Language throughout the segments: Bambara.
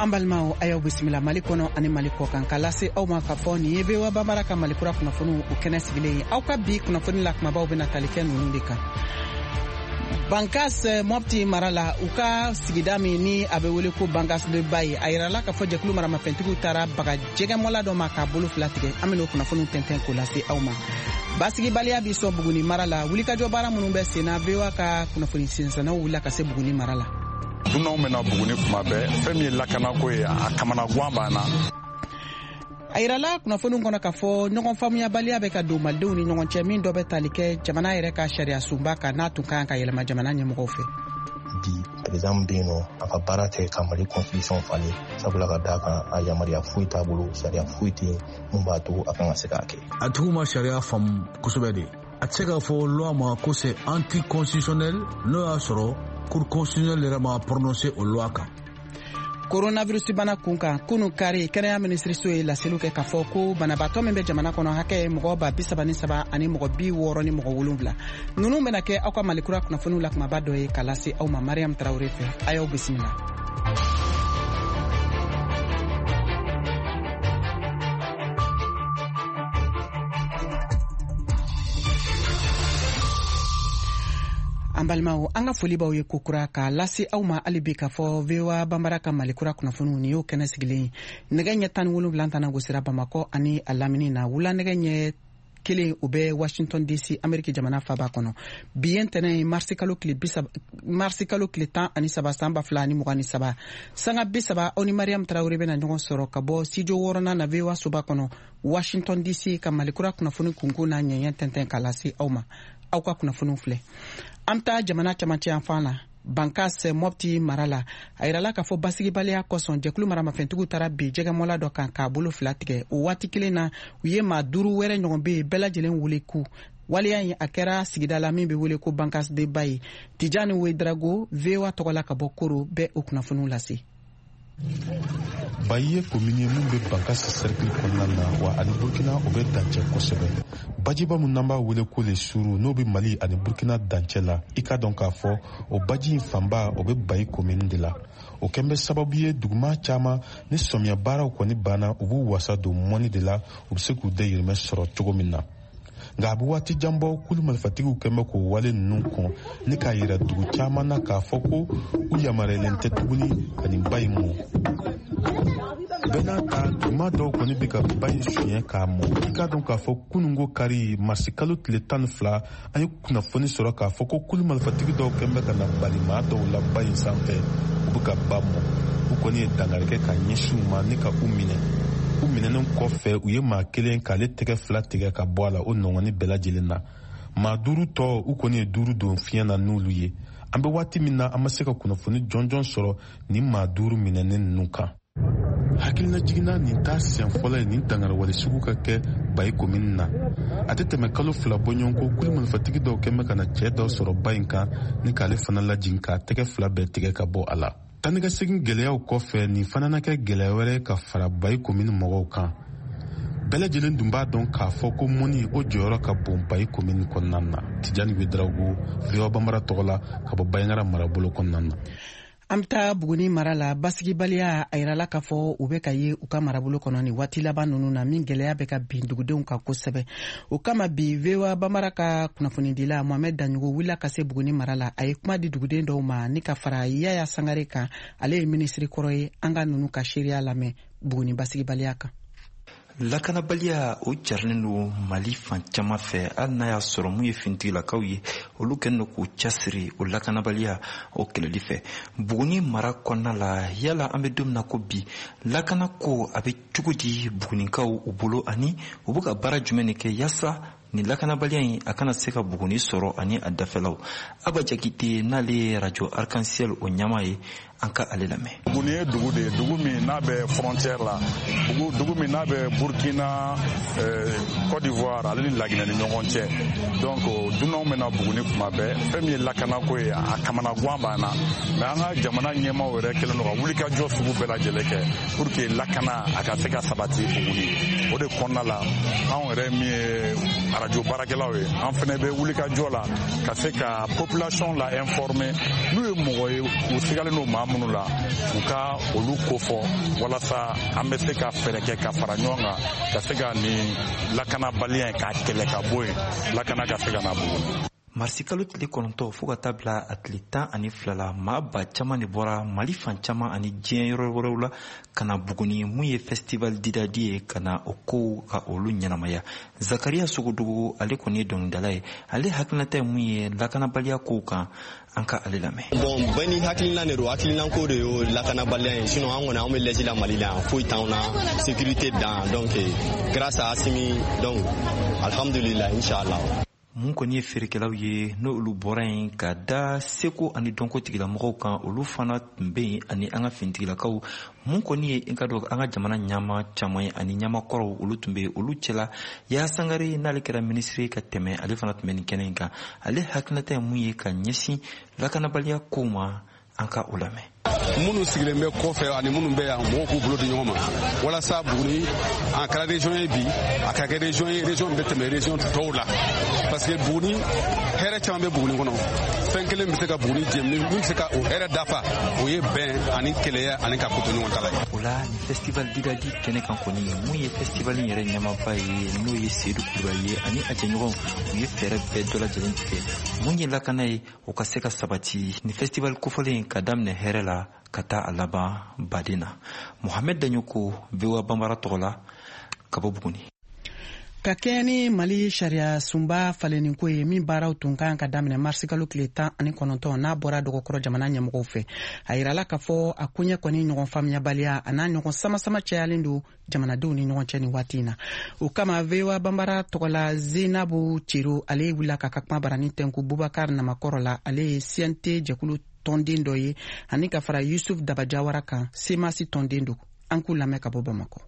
Ambalmao ayo bisimila Mali kono ani Mali ko kan kalase aw ma ka fɔ ni yebe wa bambara ka Mali kura kunnafoni o kɛnɛ sigilen aw ka bi kunnafoni la kumabaw bena tali kɛ ninnu de kan. Bankas Mopti Marala u ka sigida min ni a bɛ wele ko Bankas de Baye a yirala ka fɔ jɛkulu maramafɛntigiw taara baga jɛgɛmɔla dɔ ma ka bolo fila tigɛ an bɛna o kunnafoniw tɛntɛn ko lase aw ma. Basigibaliya bi sɔn Buguni mara la wulikajɔ baara minnu bɛ sen na VOA ka kunnafoni sinsanaw wulila ka se Buguni mara la. Dunanw bɛna Buguni kuma bɛɛ fɛn min ye lakanako ye a kamana guwan banna. A yirala kunnafoniw kɔnɔ ka fɔ ɲɔgɔn faamuyabaliya bɛ ka don malidenw ni ɲɔgɔn cɛ min dɔ bɛ tali kɛ jamana yɛrɛ ka sariya sunba kan n'a tun kan ka yɛlɛma jamana ɲɛmɔgɔw fɛ. Bi président bɛ yen nɔ a ka baara tɛ ka Mali constitution falen sabula ka d'a kan a yamaruya foyi t'a bolo sariya foyi tɛ mun b'a to a kan ka se k'a kɛ. A tigiw ma sariya faamu kosɛbɛ de. A tɛ se k'a fɔ loi ma ko c'est anti-constitutionnel n'o y'a sɔrɔ Cour constitutionnelle yɛrɛ ma prononcer o loi kan. Coronavirus bana kunkan kunu kari kɛnɛya minisiriso ye laseliw kɛ k'a fɔ ko banabaatɔ min bɛ jamana kɔnɔ hakɛ mɔgɔ 37 ani mɔgɔ 60 ni mɔgɔ 7 ninnu bɛna kɛ aw ka Malikura kunnafoniw la kumaba dɔ ye k'a lase aw ma Mariam Traoré fɛ a y'aw bisimila. Ambalmao anga foli baw ye kokura ka lase aw ma alibi ka fɔ VOA bambara ka Malikura kunnafoniw ni y'o kɛnɛ sigilen nɛgɛ ɲɛ 17 tana gosira Bamako ani a lamini na wula nɛgɛ ɲɛ kelen u bɛ Washington DC Ameriki jamana faba kɔnɔ bi ye ntɛnɛn marsi kalo tile 13 san 2023 sanga 30 aw ni Mariam Traoré bɛna ɲɔgɔn sɔrɔ ka bɔ studio 6 na VOA soba kɔnɔ Washington DC ka Malikura kunnafoni kunko na ɲɛɲɛ tɛntɛn ka lase aw ma aw ka kunnafoniw filɛ. An ta jamana camancɛ yan fan la Bankas Mopti Marala a yirala ka fɔ basigibaliya kɔsɔn jɛkulu maramafɛntigiw taara bi jɛgɛmɔla dɔ kan k'a bolo fila tigɛ o waati kelen na u ye maa 5 wɛrɛ ɲɔgɔn bɛ bɛɛ lajɛlen wele ku waliya in a kɛra sigida la min bɛ wele ko Bankas de Baye Tijani Wedrago VOA tɔgɔla ka bɔ Koro bɛ o kunnafoniw lase. Baye ye commune mun bɛ Bankas cercle kɔnɔna na wa ani Burkina o bɛ dancɛ kosɛbɛ. Bajiba mun n'an b'a wele ko le suru n'o bɛ Mali ani Burkina dancɛ la i ka dɔn k'a fɔ o baji in fanba o bɛ Baye commune de la. O kɛn bɛ sababu ye duguma caman ni sɔmiya baaraw kɔni banna u b'u wasa don mɔni de la u bɛ se k'u dayirimɛ sɔrɔ cogo min na. Nka a bɛ waati jan bɔ kulu malifatigiw kɛn bɛ k'o wale ninnu kɔn ni k'a yira dugu caman na k'a fɔ ko u yamaruyalen tɛ tuguni ka nin ba in mɔ. Bɛɛ n'a ta tuma dɔw kɔni bɛ ka ba in suɲɛ k'a mɔ i k'a dɔn k'a fɔ kununko kari marisi kalo tile 12 an ye kunnafoni sɔrɔ k'a fɔ ko kulu marifatigi dɔw kɛn bɛ ka na bali maa dɔw la ba in sanfɛ u bɛ ka ba mɔ u kɔni ye dangari kɛ ka ɲɛsin u ma ni ka u minɛ. U minɛnen kɔfɛ u ye maa kelen k'ale tɛgɛ 2 tigɛ ka bɔ a la o nɔgɔni bɛɛ lajɛlen na. Maa 5 tɔ u kɔni ye 5 don fiɲɛ na n'olu ye. An bɛ waati min na an ma se ka kunnafoni jɔnjɔn sɔrɔ nin maa 5 minɛnen ninnu kan. Hakilina jiginna nin t'a siɲɛ fɔlɔ ye nin dangarawale sugu ka kɛ Baye commune na. A tɛ tɛmɛ kalo 2 bɔɲɔgɔn ko kulu marifatigi dɔw kɛn bɛ ka na cɛ dɔw sɔrɔ ba in kan ni k'ale fana lajigin k'a tɛgɛ 2 bɛɛ tigɛ ka bɔ a la. Tannikasegin gɛlɛyaw kɔfɛ nin fana na kɛ gɛlɛya wɛrɛ ka fara Baye commune mɔgɔw kan. Bɛɛ lajɛlen dun b'a dɔn k'a fɔ ko mɔni o jɔyɔrɔ ka bon Baye commune kɔnɔna na. Tijani Wedrago VOA bambara tɔgɔ la ka bɔ Bayeŋara marabolo kɔnɔna na. An bɛ taa Buguni mara la basigibaliya a yirala ka fɔ u bɛ ka ye u ka marabolo kɔnɔ ni waati laban ninnu na min gɛlɛya bɛ ka bin dugudenw kan kosɛbɛ. O kama bi VOA bambara ka kunnafonidila Mohamed Danjugo wulila ka se Buguni mara la a ye kuma di duguden dɔw ma ni ka fara Yaya Sangare kan ale ye minisiri kɔrɔ ye an ka ninnu ka seereya lamɛn Buguni basigibaliya kan. Lakanabaliya o jarilen don Mali fan caman fɛ hali n'a y'a sɔrɔ mun ye finitigilakaw ye olu kɛlen don k'u cɛsiri o lakanabaliya o kɛlɛli fɛ. Buguni mara kɔnɔna la yala an bɛ don min na ko bi lakana ko a bɛ cogo di Bugunikaw u bolo ani u bɛ ka baara jumɛn de kɛ yaasa ni lakanabaliya in a kana se ka Buguni sɔrɔ ani a dafɛlaw. Aba Jakite n'ale ye radio Arc-en-Ciel o ɲama ye an ka ale lamɛn. Buguni ye dugu de ye dugu min n'a bɛ frontière la dugu min n'a bɛ Burkina Côte d'Ivoire ale ni Laginɛ ni ɲɔgɔn cɛ donc dunanw bɛna Buguni kuma bɛɛ fɛn min ye lakanako ye a kamana guwan banna mais an ka jamana ɲɛmaaw yɛrɛ kɛlen don ka wulikajɔ sugu bɛɛ lajɛlen kɛ pour que lakana a ka se ka sabati Buguni o de kɔnɔna la anw yɛrɛ min ye radio baarakɛlaw ye an fana bɛ wulikajɔ la ka se ka population la informer n'u ye mɔgɔ ye u sigalen don maa minnu la u ka olu kofɔ walasa an bɛ se ka fɛɛrɛ kɛ ka fara ɲɔgɔn kan ka se ka nin lakanabaliya in k'a kɛlɛ ka bɔ yen lakana ka se ka na Buguni. marisi kalo tile 9 fɔɔ ka taa bila a tile 12 la maa ba caman de bɔra Mali fan caman ani diɲɛ yɔrɔ wɛrɛw la ka na Buguni mun ye festival didadi ye ka na o kow ka olu ɲɛnamaya. Zakariya Sogodogo ale kɔni ye dɔnkilidala ye, ale hakilinata ye mun ye lakanabaliya kow kan, an ka ale lamɛn. Bon bɛɛ ni hakilina de don, hakilina ko de y'o lakanabaliya ye, sinon an kɔni an bɛ lɛsi la Mali la yan foyi t'anw na sécurité dan, donc grâce à Assimi, donc alhamdulillah inchallah. mun kɔni ye feerekɛlaw ye n'olu bɔra yen ka da seko ani dɔnko tigilamɔgɔw kan, olu fana tun bɛ yen ani an ka finitigilakaw. mun kɔni ye i ka dɔn an ka jamana ɲama caman ye ani ɲamakɔrɔw, olu tun bɛ olu cɛla. Yaya Sangare n'ale kɛra minisiri ka tɛmɛ, ale fana tun bɛ nin kɛnɛ in kan. Ale hakilinata ye mun ye ka ɲɛsin lakanabaliya kow ma, an ka o lamɛn. minnu sigilen bɛ kɔfɛ ani minnu bɛ yan, mɔgɔw k'u bolo di ɲɔgɔn ma walasa Buguni a kɛra région ye bi, a ka kɛ région ye, région bɛ tɛmɛ région tɔw la, parce que Buguni hɛrɛ caman bɛ Buguni kɔnɔ. fɛn kelen bɛ se ka Buguni jɛ, min bɛ se ka o hɛrɛ dafa, o ye bɛn ani kɛlɛya ani ka koto ɲɔgɔn ta la ye. O la ni festival didadi kɛnɛ kan kɔni ye mun ye festival in yɛrɛ ɲɛmaaba ye, n'o ye Seydou Kulubali ye ani a jɛɲɔgɔnw, u ye fɛɛrɛ bɛɛ dɔ lajɛlen tigɛ mun ye lakana ye o ka se ka sabati. Ni festival kofɔlen ka daminɛ hɛrɛ la ka taa a laban baden na. Mohamed Daɲoko, VOA Bambara tɔgɔ la, ka bɔ Buguni. Ka kɛ ni Mali sariya sunba falenni ko ye min baaraw tun kan ka daminɛ marisi kalo tile 19 n'a bɔra dɔgɔkɔrɔ jamana ɲɛmɔgɔw fɛ. A yirala k'a fɔ a koɲɛ kɔni ɲɔgɔn faamuyabaliya a n'a ɲɔgɔn sama-sama cayalen don jamanadenw ni ɲɔgɔn cɛ ni waati in na. O kama VOA Bambara tɔgɔla Zeinabu Ciro ale wulila ka kuma barani tɛnku Bubakar Namakɔrɔ la, ale ye CNT jɛkulu tɔnden dɔ ye ani ka fara Yusuf Dabajawara kan, Semasi tɔnden don. An k'u lamɛn ka bɔ Bamako.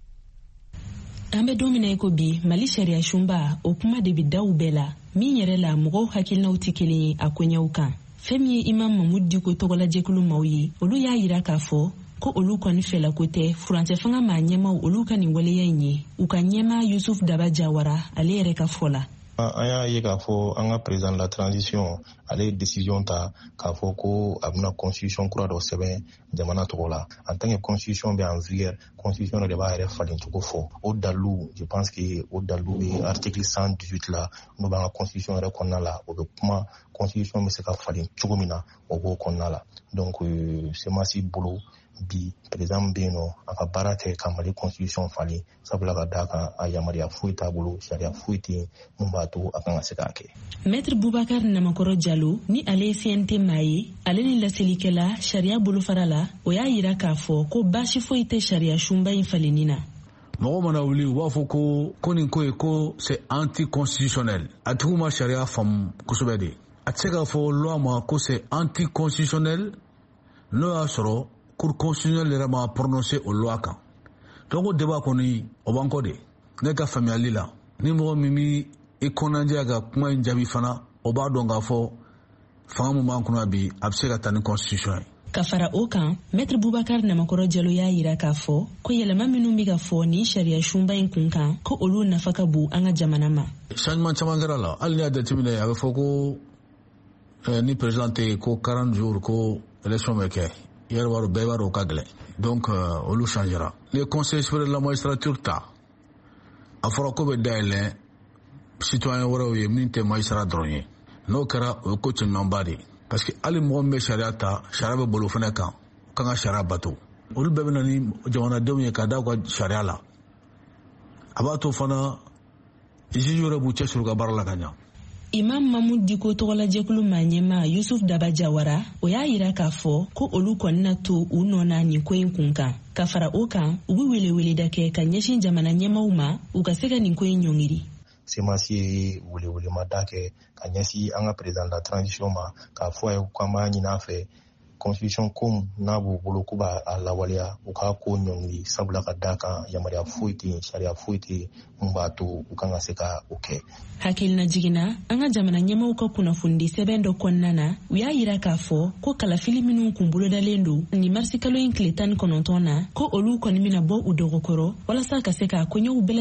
An bɛ don min na ko bi Mali sariya sunba o kuma de bɛ daw bɛɛ la, min yɛrɛ la mɔgɔw hakilinaw tɛ kelen ye a koɲɛw kan. Fɛn min ye Imam Mahmud Diko tɔgɔlajɛkulu maaw ye, olu y'a yira k'a fɔ ko olu kɔni fɛla ko tɛ furancɛ fanga maa ɲɛmaw olu ka nin waleya in ye, u ka ɲɛma Yusuf Dabajawara ale yɛrɛ ka fɔ la. An y'a ye k'a fɔ an ka président de la transition ale ye décision ta k'a fɔ ko a bɛna constitution kura dɔ sɛbɛn jamana tɔgɔ la. En tant que constitution bɛ en vigueur, constitution de b'a yɛrɛ falen cogo fɔ. O dalilu, je pense que o dalilu bɛ article 118 la, n'o b'an ka constitution yɛrɛ kɔnɔna la, o bɛ kuma constitution bɛ se ka falen cogo min na, o b'o kɔnɔna la. Donc Semasi bolo bi président bɛ yen nɔ a ka baara tɛ ka Mali constitution falen, sabula ka d'a kan a yamaruya foyi t'a bolo, sariya foyi tɛ mun b'a to a kan ka se k'a kɛ. Maître Boubacar Namakɔrɔ Diallo ni ale ye CNT maa ye, ale ni laselikɛla sariya bolofara la, o y'a yira k'a fɔ ko baasi foyi tɛ sariya sunba in falenni na. mɔgɔ mana wuli u b'a fɔ ko nin ko ye ko c'est anti-constitutionnel. A tigiw ma sariya faamu kosɛbɛ de. A tɛ se k'a fɔ loi ma ko c'est anti-constitutionnel n'o y'a sɔrɔ Cour constitutionnelle yɛrɛ ma prononcer o loi kan. Donc o débat kɔni o b'an kɔ de. Ne ka faamuyali la ni mɔgɔ min b'i kɔnɔnajɛ ka kuma in jaabi fana, o b'a dɔn k'a fɔ fanga min b'an kunna bi a bɛ se ka taa ni constitution ye. Ka fara o kan, Maître Boubacar Namakɔrɔ Diallo y'a yira k'a fɔ ko yɛlɛma minnu bɛ ka fɔ ni sariya sunba in kun kan ko olu nafa ka bon an ka jamana ma. Changement caman kɛra la, hali ni y'a jateminɛ a bɛ fɔ ko ni président tɛ yen ko 40 jours ko élection bɛ kɛ. Hier bɛɛ b'a dɔn o ka gɛlɛn. Donc olu changera. Le conseil supérieur de la magistrature ta a fɔra ko bɛ dayɛlɛ citoyen wɛrɛw ye min tɛ magistrat dɔrɔn ye. N'o kɛra o ye ko cɛɲumanba de ye. Parce que hali mɔgɔ min bɛ sariya ta, sariya bɛ bolo fɛnɛ kan, kan ka sariya bato. Olu bɛɛ bɛ na ni jamanadenw ye ka da u ka sariya la. A b'a to fana juge yɛrɛ b'u cɛsiri u ka baara la ka ɲa. Imam Mahmud Diko tɔgɔlajɛkulu maa ɲɛma Yusuf Dabajawara o y'a yira k'a fɔ ko olu kɔni na to u nɔ na nin ko in kun kan. Ka fara o kan, u bɛ weleweleda kɛ ka ɲɛsin jamana ɲɛmaw ma u ka se ka nin ko in ɲɔngiri. Semasi ye welewelema kɛ ka ɲɛsin an ka président de la transition ma k'a fɔ a ye k'an b'a ɲini a fɛ constitution ko n'a b'u bolo k'u b'a lawaleya u k'a ko ɲɔngiri, sabula ka d'a kan yamaruya foyi tɛ yen, sariya foyi tɛ yen mun b'a to u kan ka se ka o kɛ. Hakilina jiginna an ka jamana ɲɛmaw ka kunnafoni sɛbɛn dɔ kɔnɔna na, u y'a yira k'a fɔ ko kalafili minnu kun bolodalen don ni marisi kalo in tile 19 na ko olu kɔni bɛna bɔ u dɔgɔkɔrɔ walasa ka se ka koɲɛw bɛɛ